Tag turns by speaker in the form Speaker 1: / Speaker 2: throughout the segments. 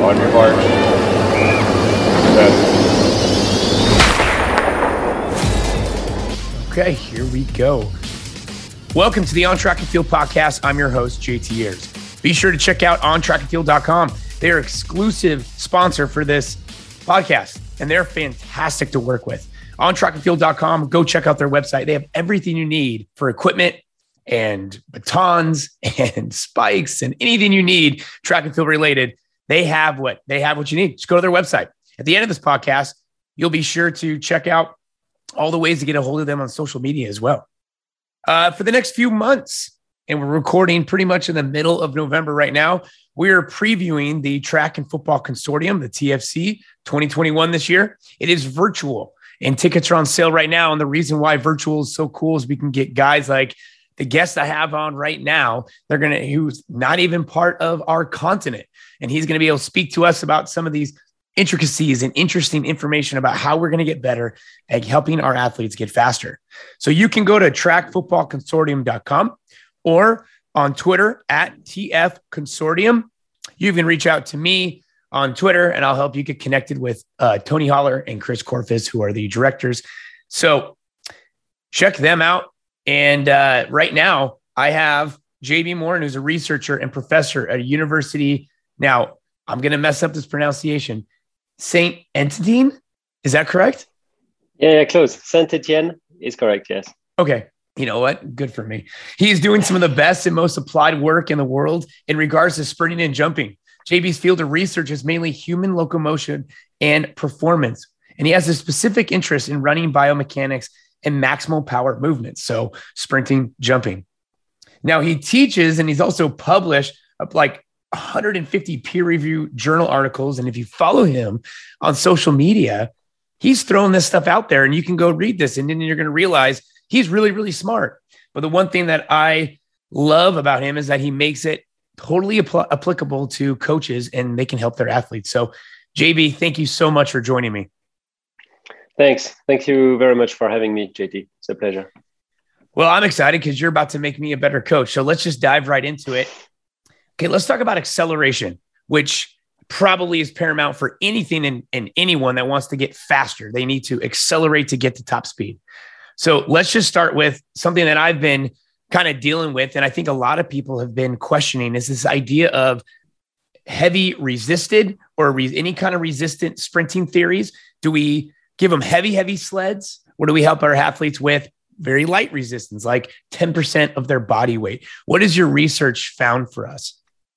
Speaker 1: on your mark.
Speaker 2: Okay, here we go. Welcome to the On Track and Field podcast. I'm your host, JT Ayers. Be sure to check out ontrackandfield.com. They are exclusive sponsor for this podcast, and they're fantastic to work with. Ontrackandfield.com, go check out their website. They have everything you need for equipment and batons and spikes and anything you need track and field related. They have what you need. Just go to their website. At the end of this podcast, you'll be sure to check out all the ways to get a hold of them on social media as well. For the next few months, and we're recording pretty much in the middle of November right now, we are previewing the Track and Football Consortium, the TFC 2021 this year. It is virtual and tickets are on sale right now. And the reason why virtual is so cool is we can get guys like the guest I have on right now. Who's not even part of our continent. And he's going to be able to speak to us about some of these intricacies and interesting information about how we're going to get better at helping our athletes get faster. So you can go to trackfootballconsortium.com or on Twitter at TF Consortium. You can reach out to me on Twitter and I'll help you get connected with Tony Holler and Chris Corfis, who are the directors. So check them out. And right now I have JB Morin, who's a researcher and professor at a university. Now I'm going to mess up this pronunciation. Saint Etienne, is that correct?
Speaker 3: Yeah, close. Saint Etienne is correct, yes.
Speaker 2: Okay. You know what? Good for me. He's doing some of the best and most applied work in the world in regards to sprinting and jumping. JB's field of research is mainly human locomotion and performance. And he has a specific interest in running biomechanics and maximal power movements. So sprinting, jumping. Now he teaches, and he's also published like 150 peer-reviewed journal articles. And if you follow him on social media, he's throwing this stuff out there and you can go read this. And then you're going to realize he's really, really smart. But the one thing that I love about him is that he makes it totally applicable to coaches and they can help their athletes. So JB, thank you so much for joining me.
Speaker 3: Thanks. Thank you very much for having me, JT. It's a pleasure.
Speaker 2: Well, I'm excited because you're about to make me a better coach. So let's just dive right into it. Okay, let's talk about acceleration, which probably is paramount for anything and anyone that wants to get faster. They need to accelerate to get to top speed. So let's just start with something that I've been kind of dealing with, and I think a lot of people have been questioning, is this idea of heavy resisted or any kind of resistant sprinting theories. Do we give them heavy sleds, or do we help our athletes with very light resistance, like 10% of their body weight? What has your research found for us?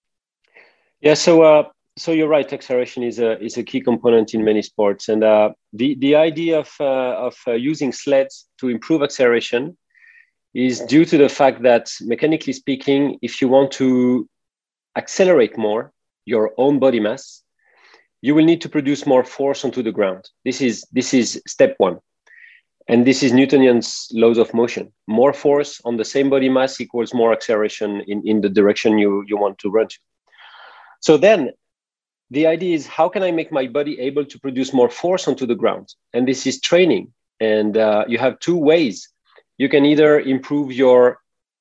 Speaker 3: Yeah, so you're right. Acceleration is a key component in many sports, and the idea of using sleds to improve acceleration is due to the fact that, mechanically speaking, if you want to accelerate more your own body mass, you will need to produce more force onto the ground. This is step one, and this is Newtonian's laws of motion. More force on the same body mass equals more acceleration in the direction you want to run to. So then the idea is, how can I make my body able to produce more force onto the ground? And this is training. And you have two ways. You can either improve your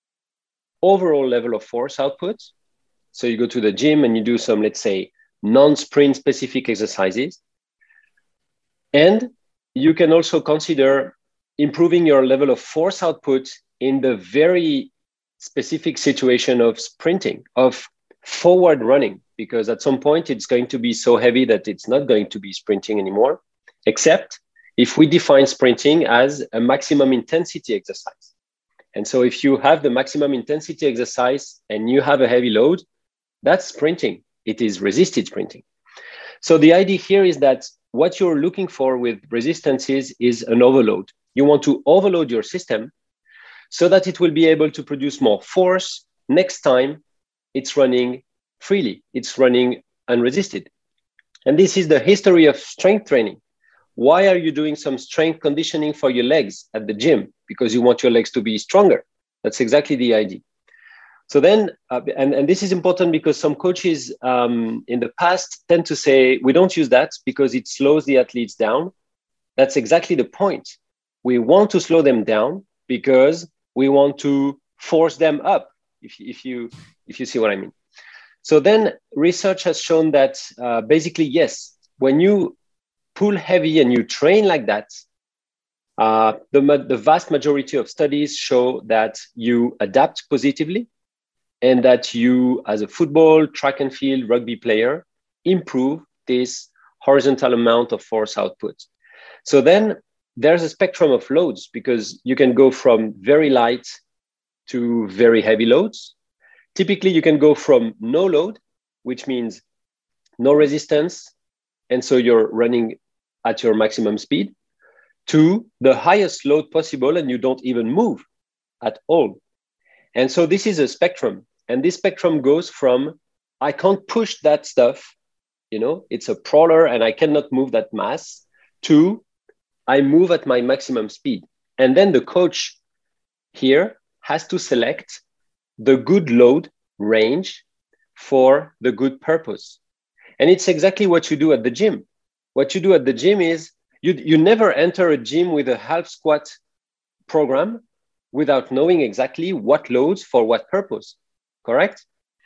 Speaker 3: overall level of force output. So you go to the gym and you do some, let's say, non-sprint specific exercises. And you can also consider improving your level of force output in the very specific situation of sprinting, of forward running, because at some point it's going to be so heavy that it's not going to be sprinting anymore, except if we define sprinting as a maximum intensity exercise. And so if you have the maximum intensity exercise and you have a heavy load, that's sprinting. It is resisted sprinting. So the idea here is that what you're looking for with resistances is an overload. You want to overload your system so that it will be able to produce more force next time it's running freely, it's running unresisted. And this is the history of strength training. Why are you doing some strength conditioning for your legs at the gym? Because you want your legs to be stronger. That's exactly the idea. So then, and this is important because some coaches in the past tend to say, we don't use that because it slows the athletes down. That's exactly the point. We want to slow them down because we want to force them up, if you see what I mean. So then research has shown that basically, yes, when you pull heavy and you train like that, the vast majority of studies show that you adapt positively and that you, as a football, track and field, rugby player, improve this horizontal amount of force output. So then there's a spectrum of loads, because you can go from very light to very heavy loads. Typically, you can go from no load, which means no resistance, and so you're running at your maximum speed, to the highest load possible and you don't even move at all. And so this is a spectrum. And this spectrum goes from, I can't push that stuff, it's a crawler and I cannot move that mass, to I move at my maximum speed. And then the coach here has to select the good load range for the good purpose. And it's exactly what you do at the gym. What you do at the gym is you never enter a gym with a half squat program without knowing exactly what loads for what purpose, correct?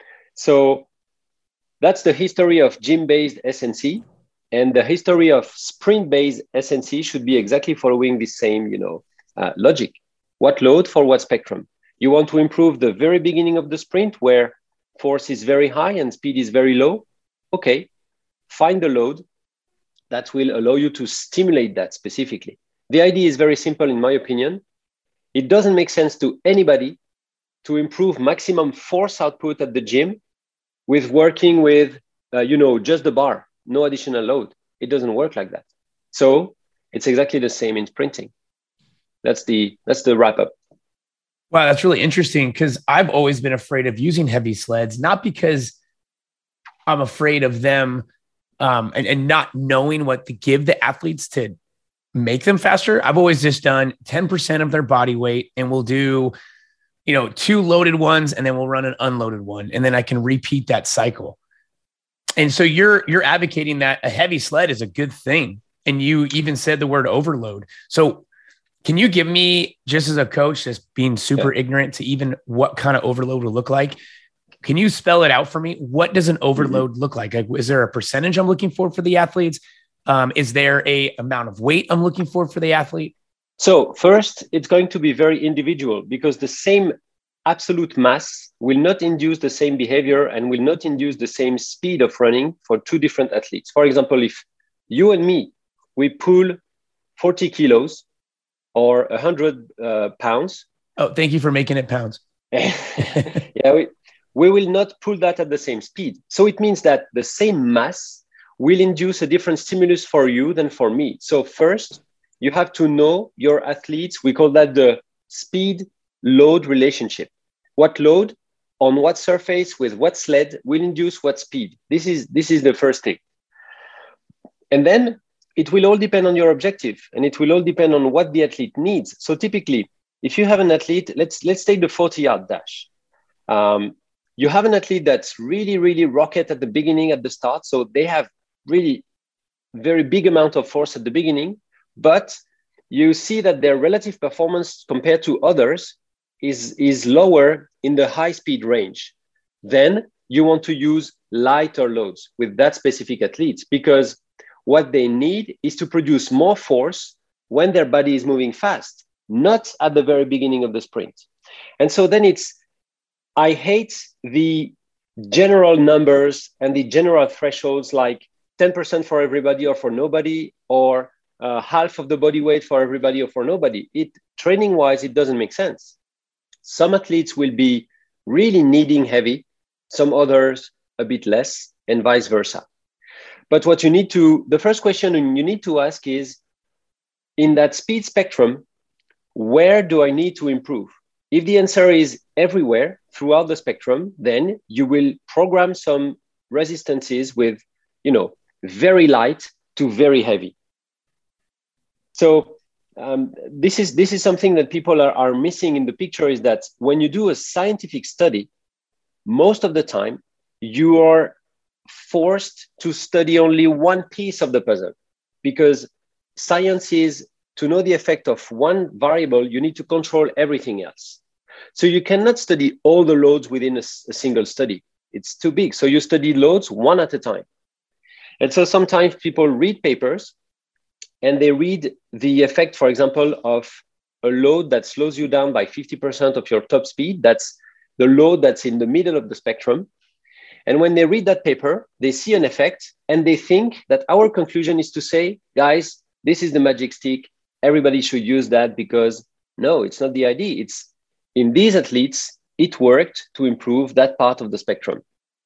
Speaker 3: So that's the history of gym-based S&C, and the history of sprint-based S&C should be exactly following the same, logic. What load for what spectrum? You want to improve the very beginning of the sprint where force is very high and speed is very low? Okay, find the load that will allow you to stimulate that specifically. The idea is very simple, in my opinion. It doesn't make sense to anybody to improve maximum force output at the gym with working with, just the bar, no additional load. It doesn't work like that. So it's exactly the same in sprinting. That's the wrap up.
Speaker 2: Wow, that's really interesting, because I've always been afraid of using heavy sleds, not because I'm afraid of them and not knowing what to give the athletes to make them faster. I've always just done 10% of their body weight, and we'll do, 2 loaded ones, and then we'll run an unloaded one. And then I can repeat that cycle. And so you're advocating that a heavy sled is a good thing. And you even said the word overload. So can you give me, just as a coach, just being super ignorant to even what kind of overload would look like, can you spell it out for me? What does an overload look like? Is there a percentage I'm looking for the athletes? Is there a amount of weight I'm looking for the athlete?
Speaker 3: So first, it's going to be very individual, because the same absolute mass will not induce the same behavior and will not induce the same speed of running for 2 different athletes. For example, if you and me, we pull 40 kilos or 100 pounds.
Speaker 2: Oh, thank you for making it pounds.
Speaker 3: Yeah, we will not pull that at the same speed. So it means that the same mass will induce a different stimulus for you than for me. So first, you have to know your athletes. We call that the speed load relationship. What load on what surface with what sled will induce what speed? This is the first thing. And then it will all depend on your objective, and it will all depend on what the athlete needs. So typically, if you have an athlete, let's take the 40-yard dash. You have an athlete that's really, really rocket at the beginning, at the start. So they have really very big amount of force at the beginning, but you see that their relative performance compared to others is lower in the high speed range. Then you want to use lighter loads with that specific athlete, because what they need is to produce more force when their body is moving fast, not at the very beginning of the sprint. And so then I hate the general numbers and the general thresholds, like 10% for everybody or for nobody, or half of the body weight for everybody or for nobody. Training wise, it doesn't make sense. Some athletes will be really needing heavy, some others a bit less, and vice versa. But the first question you need to ask is, in that speed spectrum, where do I need to improve? If the answer is everywhere throughout the spectrum, then you will program some resistances with, very light to very heavy. So this is something that people are missing in the picture, is that when you do a scientific study, most of the time you are forced to study only one piece of the puzzle, because science is, to know the effect of one variable, you need to control everything else. So you cannot study all the loads within a single study. It's too big. So you study loads one at a time. And so sometimes people read papers and they read the effect, for example, of a load that slows you down by 50% of your top speed. That's the load that's in the middle of the spectrum. And when they read that paper, they see an effect and they think that our conclusion is to say, guys, this is the magic stick. Everybody should use that, because no, it's not the idea. It's in these athletes, it worked to improve that part of the spectrum.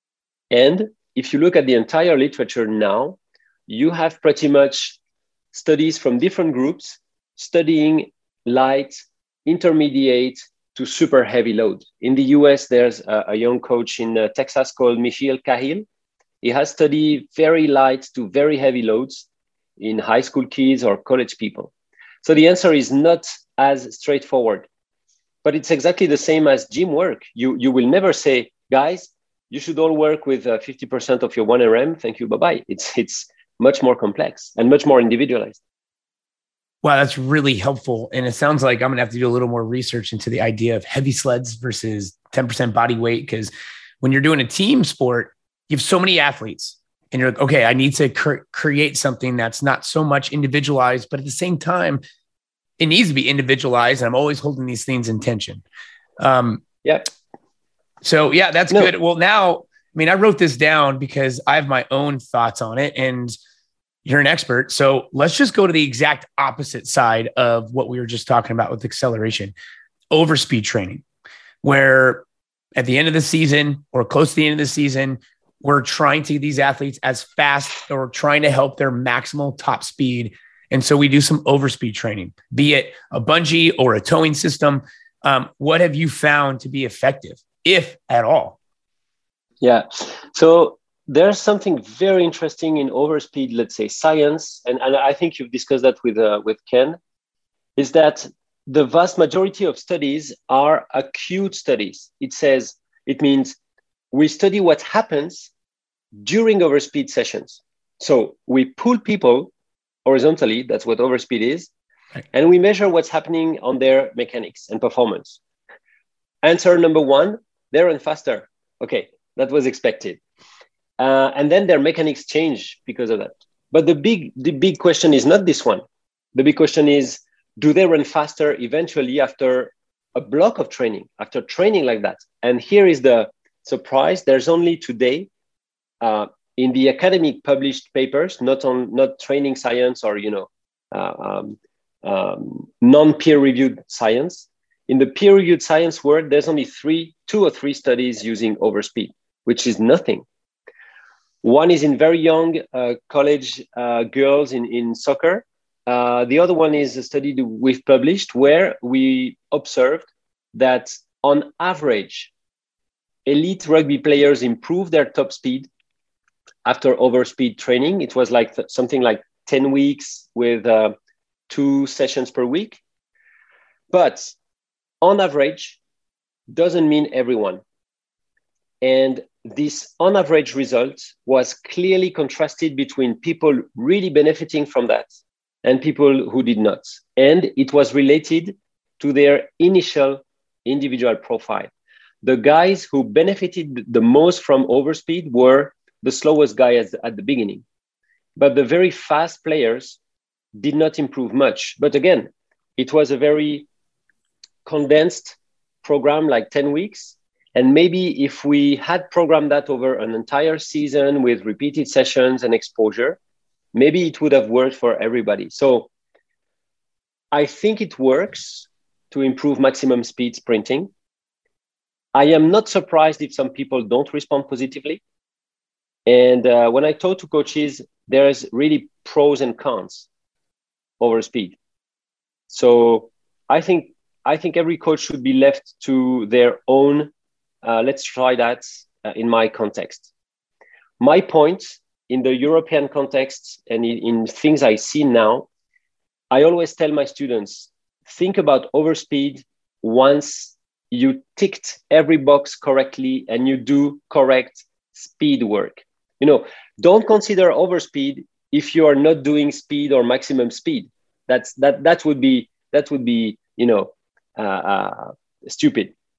Speaker 3: And if you look at the entire literature now, you have pretty much studies from different groups studying light, intermediate to super heavy load. In the US, there's a young coach in Texas called Michiel Cahill. He has studied very light to very heavy loads in high school kids or college people. So the answer is not as straightforward, but it's exactly the same as gym work. You will never say, guys, you should all work with 50% of your 1RM. Thank you, bye-bye. It's much more complex and much more individualized.
Speaker 2: Wow, that's really helpful. And it sounds like I'm going to have to do a little more research into the idea of heavy sleds versus 10% body weight. Because when you're doing a team sport, you have so many athletes and you're like, okay, I need to create something that's not so much individualized, but at the same time, it needs to be individualized. And I'm always holding these things in tension.
Speaker 3: Yeah.
Speaker 2: So yeah, that's good. Well, now, I mean, I wrote this down because I have my own thoughts on it and you're an expert. So let's just go to the exact opposite side of what we were just talking about with acceleration, overspeed training, where at the end of the season or close to the end of the season, we're trying to get these athletes as fast or trying to help their maximal top speed. And so we do some overspeed training, be it a bungee or a towing system. What have you found to be effective, if at all?
Speaker 3: Yeah. So there's something very interesting in overspeed, let's say science, and I think you've discussed that with Ken, is that the vast majority of studies are acute studies. It means we study what happens during overspeed sessions. So we pull people horizontally, that's what overspeed is, and we measure what's happening on their mechanics and performance. Answer number one, they run faster. Okay, that was expected. And then their mechanics change because of that. But the big question is not this one. The big question is, do they run faster eventually after a block of training, after training like that? And here is the surprise. There's only today in the academic published papers, not training science or, non-peer-reviewed science. In the peer-reviewed science world, there's only two or three studies using overspeed, which is nothing. One is in very young college girls in soccer. The other one is a study that we've published where we observed that on average, elite rugby players improve their top speed after overspeed training. It was like something like 10 weeks with 2 sessions per week. But on average doesn't mean everyone. And this on average result was clearly contrasted between people really benefiting from that and people who did not. And it was related to their initial individual profile. The guys who benefited the most from overspeed were the slowest guys at the beginning. But the very fast players did not improve much. But again, it was a very condensed program, like 10 weeks. And maybe if we had programmed that over an entire season with repeated sessions and exposure, maybe it would have worked for everybody. So I think it works to improve maximum speed sprinting. I am not surprised if some people don't respond positively. And when I talk to coaches, there's really pros and cons over speed. So I think every coach should be left to their own. Let's try that in my context. My point in the European context and in things I see now, I always tell my students, think about overspeed once you ticked every box correctly and you do correct speed work. Don't consider overspeed if you are not doing speed or maximum speed. That would be stupid.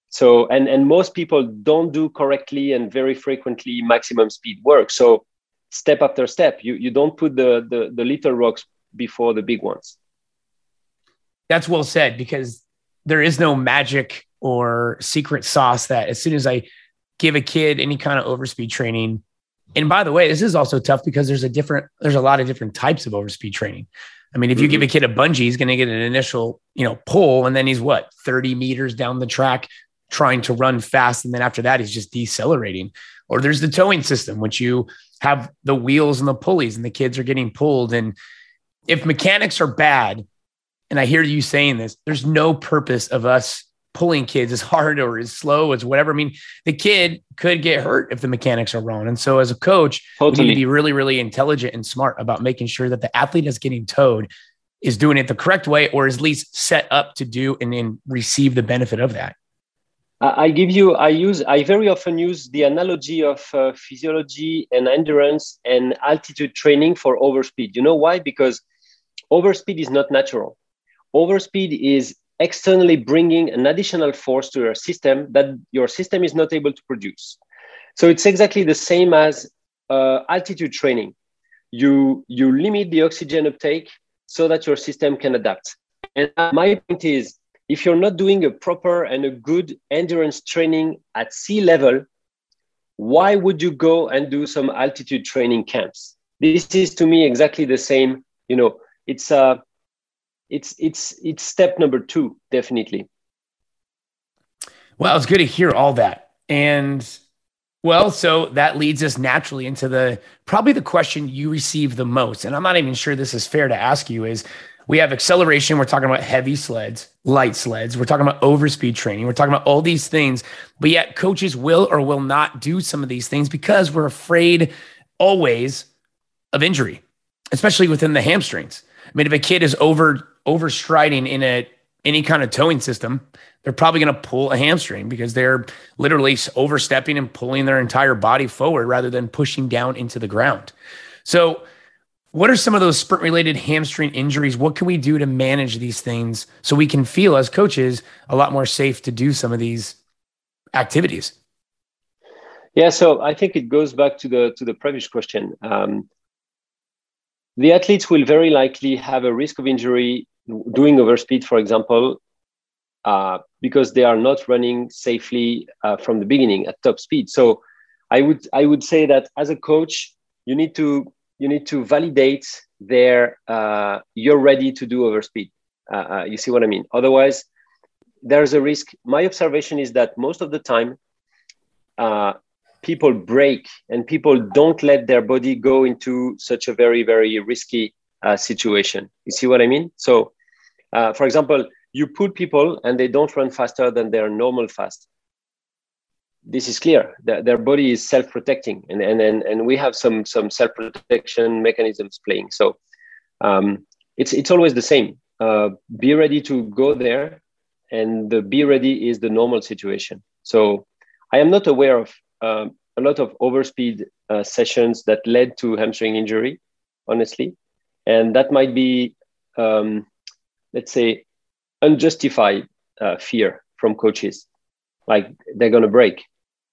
Speaker 3: So, and most people don't do correctly and very frequently maximum speed work. So step after step, you don't put the little rocks before the big ones.
Speaker 2: That's well said, because there is no magic or secret sauce that as soon as I give a kid any kind of overspeed training, and by the way, this is also tough because there's a lot of different types of overspeed training. I mean, if you give a kid a bungee, he's going to get an initial, pull, and then he's 30 meters down the track trying to run fast. And then after that, he's just decelerating. Or there's the towing system, which you have the wheels and the pulleys and the kids are getting pulled. And if mechanics are bad, and I hear you saying this, there's no purpose of us pulling kids as hard or as slow as whatever. I mean, the kid could get hurt if the mechanics are wrong. And so as a coach, we need to be really, really intelligent and smart about making sure that the athlete that's getting towed is doing it the correct way, or at least set up to do and then receive the benefit of that.
Speaker 3: I very often use the analogy of physiology and endurance and altitude training for overspeed. You know why? Because overspeed is not natural. Overspeed is externally bringing an additional force to your system that your system is not able to produce. So it's exactly the same as altitude training. You limit the oxygen uptake so that your system can adapt. And my point is, if you're not doing a proper and a good endurance training at sea level, why would you go and do some altitude training camps? This is to me exactly the same. It's step number 2, definitely.
Speaker 2: Well, it's good to hear all that. And so that leads us naturally into probably the question you receive the most. And I'm not even sure this is fair to ask you is, we have acceleration. We're talking about heavy sleds, light sleds. We're talking about overspeed training. We're talking about all these things, but yet coaches will or will not do some of these things because we're afraid always of injury, especially within the hamstrings. I mean, if a kid is overstriding in any kind of towing system, they're probably going to pull a hamstring because they're literally overstepping and pulling their entire body forward rather than pushing down into the ground. So what are some of those sprint-related hamstring injuries? What can we do to manage these things so we can feel as coaches a lot more safe to do some of these activities?
Speaker 3: Yeah, so I think it goes back to the previous question. The athletes will very likely have a risk of injury doing overspeed, for example, because they are not running safely from the beginning at top speed. So I would say that as a coach, you need to validate their you're ready to do overspeed. You see what I mean? Otherwise, there's a risk. My observation is that most of the time, people break and people don't let their body go into such a very, very risky situation. You see what I mean? So, for example, you put people and they don't run faster than their normal fast. This is clear. Their body is self-protecting, and we have some self-protection mechanisms playing. So it's always the same. Be ready to go there, and the be ready is the normal situation. So I am not aware of a lot of overspeed sessions that led to hamstring injury, honestly, and that might be, let's say, unjustified fear from coaches, like they're going to break.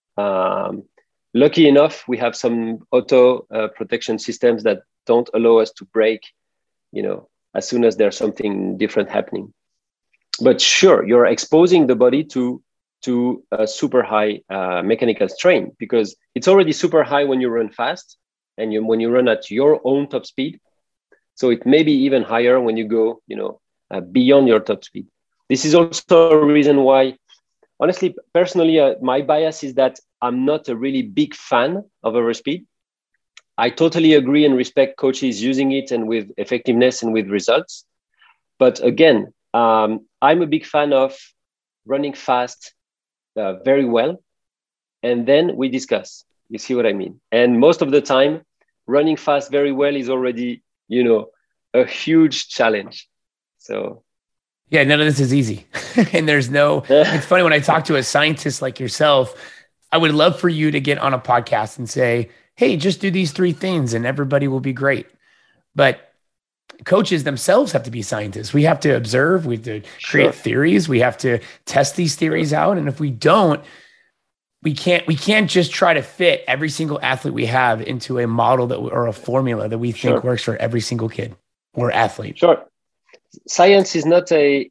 Speaker 3: Lucky enough, we have some auto protection systems that don't allow us to break, as soon as there's something different happening. But sure, you're exposing the body to a super high mechanical strain, because it's already super high when you run fast and when you run at your own top speed. So it may be even higher when you go, beyond your top speed. This is also a reason why, honestly, personally, my bias is that I'm not a really big fan of overspeed. I totally agree and respect coaches using it and with effectiveness and with results. But again, I'm a big fan of running fast very well, and then we discuss. You see what I mean? And most of the time, running fast very well is already, a huge challenge. So
Speaker 2: yeah, none of this is easy. And it's funny when I talk to a scientist like yourself, I would love for you to get on a podcast and say, hey, just do these 3 things and everybody will be great. But coaches themselves have to be scientists. We have to observe, we have to create theories, we have to test these theories out. And if we don't, we can't just try to fit every single athlete we have into a model or a formula that we think works for every single kid or athlete.
Speaker 3: Sure. Science is not a,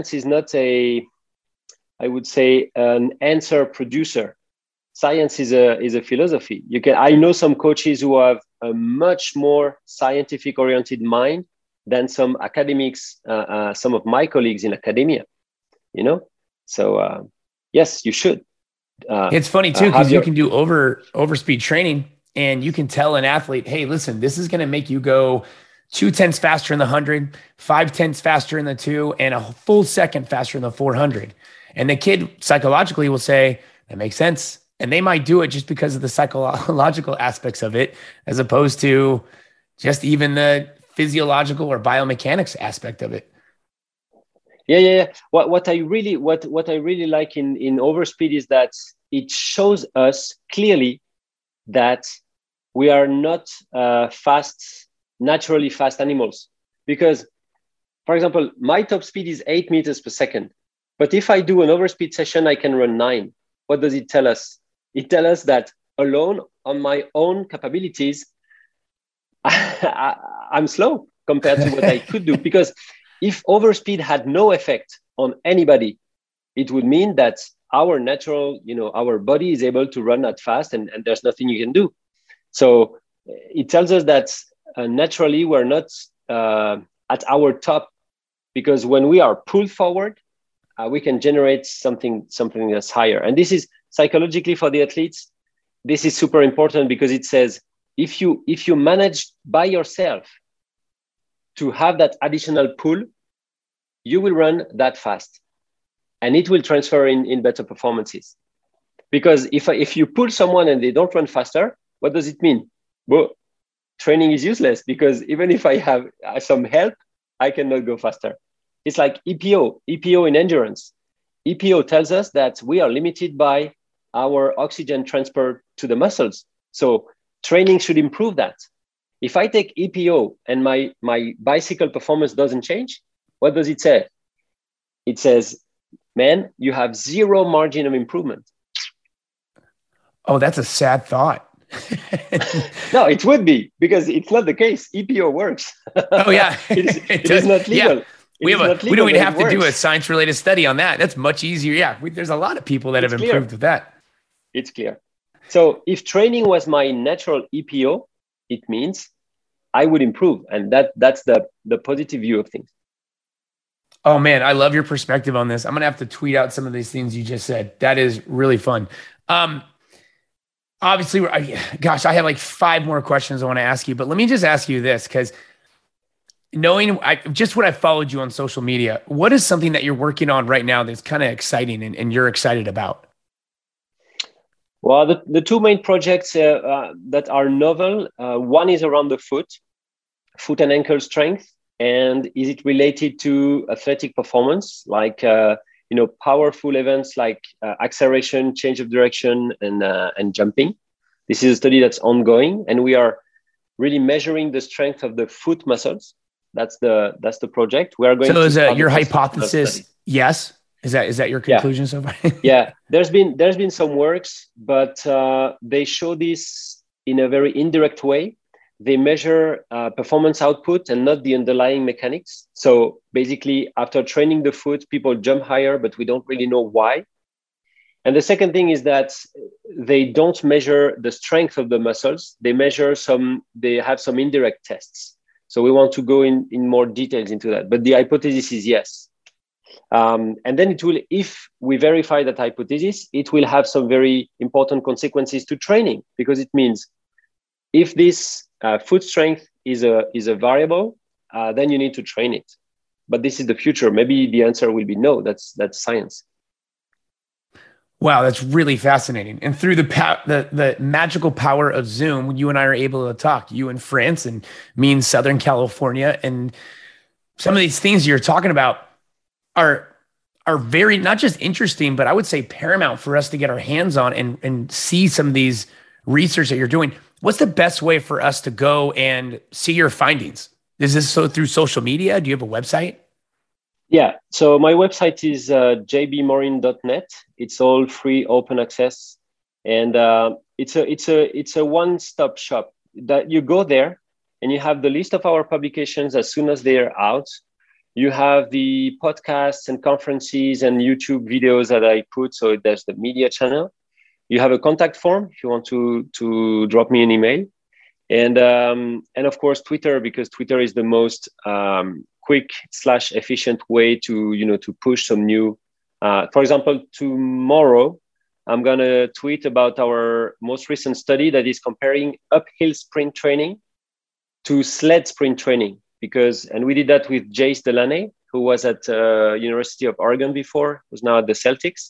Speaker 3: I would say, an answer producer. Science is a philosophy. I know some coaches who have a much more scientific oriented mind than some academics, some of my colleagues in academia, So yes, you should.
Speaker 2: It's funny too, because you can do overspeed training and you can tell an athlete, hey, listen, this is going to make you go 0.2 faster in the 100, 0.5 faster in the 2, and a full second faster in the 400. And the kid psychologically will say, that makes sense. And they might do it just because of the psychological aspects of it, as opposed to just even the physiological or biomechanics aspect of it.
Speaker 3: Yeah. What I really like in overspeed is that it shows us clearly that we are not naturally fast animals. Because, for example, my top speed is 8 meters per second. But if I do an overspeed session, I can run 9. What does it tell us? It tells us that alone on my own capabilities, I'm slow compared to what I could do. Because if overspeed had no effect on anybody, it would mean that our natural, our body is able to run that fast and there's nothing you can do. So it tells us that naturally we're not at our top, because when we are pulled forward, we can generate something that's higher. And this is psychologically for the athletes, this is super important, because it says, if you manage by yourself to have that additional pull, you will run that fast and it will transfer in better performances. Because if you pull someone and they don't run faster, what does it mean? Well, training is useless, because even if I have some help, I cannot go faster. It's like EPO in endurance. EPO tells us that we are limited by our oxygen transport to the muscles. So training should improve that. If I take EPO and my bicycle performance doesn't change, what does it say? It says, man, you have zero margin of improvement.
Speaker 2: Oh, that's a sad thought.
Speaker 3: No, it would be, because it's not the case. EPO works.
Speaker 2: Oh yeah,
Speaker 3: it is not legal.
Speaker 2: Yeah. We don't even have to do a science-related study on that. That's much easier. Yeah, there's a lot of people that have improved with that.
Speaker 3: It's clear. So if training was my natural EPO, it means I would improve. And that's the positive view of things.
Speaker 2: Oh man, I love your perspective on this. I'm going to have to tweet out some of these things you just said. That is really fun. Obviously, I have like 5 more questions I want to ask you, but let me just ask you this, because knowing just what I followed you on social media, what is something that you're working on right now that's kind of exciting and you're excited about?
Speaker 3: Well, the 2 main projects that are novel, one is around the foot and ankle strength. And is it related to athletic performance, like, powerful events like acceleration, change of direction, and jumping? This is a study that's ongoing, and we are really measuring the strength of the foot muscles. That's the project. We are going.
Speaker 2: So is your hypothesis? Yes. Is that your conclusion so far?
Speaker 3: Yeah. There's been some works, but they show this in a very indirect way. They measure performance output and not the underlying mechanics. So basically, after training the foot, people jump higher, but we don't really know why. And the second thing is that they don't measure the strength of the muscles. They have some indirect tests. So we want to go in more details into that. But the hypothesis is yes. And then if we verify that hypothesis, it will have some very important consequences to training, because it means if this foot strength is a variable, then you need to train it. But this is the future. Maybe the answer will be no. That's science.
Speaker 2: Wow, that's really fascinating. And through the magical power of Zoom, you and I are able to talk. You in France and me in Southern California, and some of these things you're talking about are very not just interesting, but I would say paramount for us to get our hands on and see some of these research that you're doing. What's the best way for us to go and see your findings? Is this so through social media? Do you have a website?
Speaker 3: Yeah. So my website is jbmorin.net. It's all free, open access, and it's a one-stop shop that you go there and you have the list of our publications as soon as they're out. You have the podcasts and conferences and YouTube videos that I put. So there's the media channel. You have a contact form if you want to drop me an email, and of course Twitter, because Twitter is the most quick/efficient way to push some new. For example, tomorrow I'm gonna tweet about our most recent study that is comparing uphill sprint training to sled sprint training, and we did that with Jace Delaney, who was at University of Oregon before, who's now at the Celtics.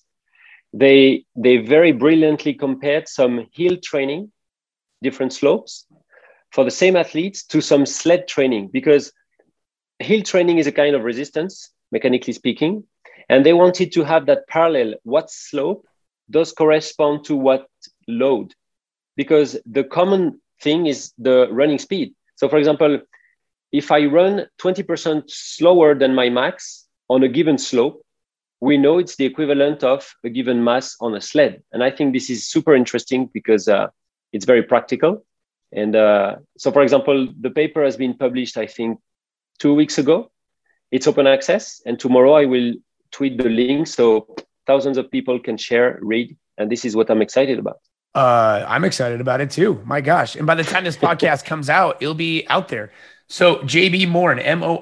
Speaker 3: They very brilliantly compared some hill training, different slopes, for the same athletes to some sled training, because hill training is a kind of resistance, mechanically speaking, and they wanted to have that parallel. What slope does correspond to what load? Because the common thing is the running speed. So for example, if I run 20% slower than my max on a given slope, we know it's the equivalent of a given mass on a sled. And I think this is super interesting because it's very practical. And so, for example, the paper has been published, I think, 2 weeks ago. It's open access. And tomorrow I will tweet the link so thousands of people can share, read. And this is what I'm excited about.
Speaker 2: I'm excited about it too. My gosh. And by the time this podcast comes out, it'll be out there. So JB Morin,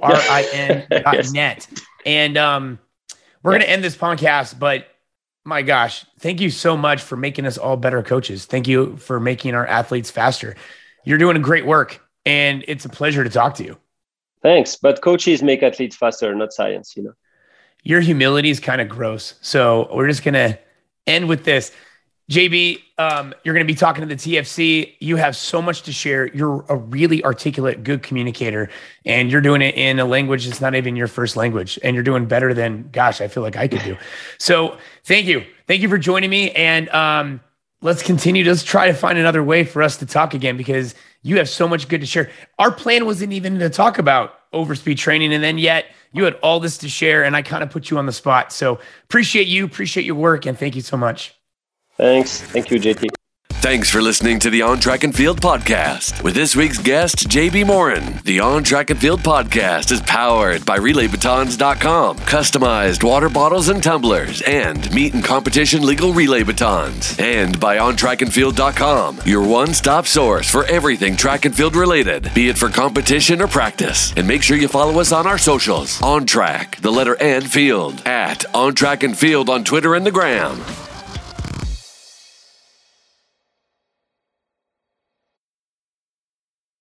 Speaker 2: MORIN.net. Yes. And we're going to end this podcast, but my gosh, thank you so much for making us all better coaches. Thank you for making our athletes faster. You're doing great work, and it's a pleasure to talk to you.
Speaker 3: Thanks. But coaches make athletes faster, not science,
Speaker 2: Your humility is kind of gross. So we're just going to end with this. JB, you're going to be talking to the TFC. You have so much to share. You're a really articulate, good communicator, and you're doing it in a language that's not even your first language, and you're doing better than, gosh, I feel like I could do. So thank you. Thank you for joining me, and let's continue. Let's try to find another way for us to talk again, because you have so much good to share. Our plan wasn't even to talk about overspeed training, and then yet you had all this to share, and I kind of put you on the spot. So appreciate you, appreciate your work, and thank you so much.
Speaker 3: Thanks. Thank you, JT.
Speaker 1: Thanks for listening to the On Track and Field podcast with this week's guest, JB Morin. The On Track and Field podcast is powered by RelayBatons.com, customized water bottles and tumblers, and meet and competition legal relay batons. And by OnTrackandField.com, your one-stop source for everything track and field related, be it for competition or practice. And make sure you follow us on our socials. On Track, the letter N Field, at On Track and Field on Twitter and the Gram.